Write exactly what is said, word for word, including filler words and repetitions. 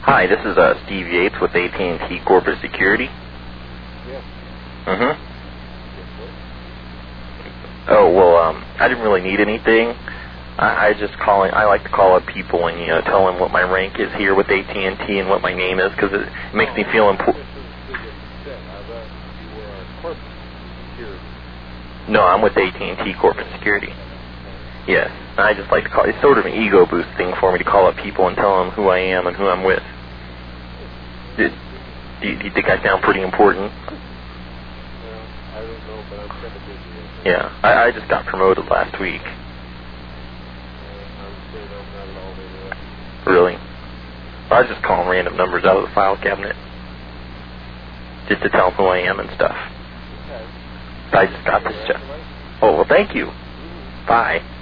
Hi, this is uh, Steve Yates with A T and T Corporate Security. Yes. Mm-hmm. Oh, well, um, I didn't really need anything. I, I just calling. I like to call up people and, you know, tell them what my rank is here with A T and T and what my name is, because it, it makes me feel important. No, I'm with A T and T Corporate Security. Yes, I just like to call. It's sort of an ego boost thing for me to call up people and tell them who I am and who I'm with. Do, do, you, do you think I sound pretty important? Well, I don't know, but I'm kind of busy. Yeah, I, I just got promoted last week. Uh, I'm afraid I'm not at all interested. Really? I was just calling random numbers out of the file cabinet, just to tell them who I am and stuff. Okay. I just got this job. Oh, well, thank you. Bye.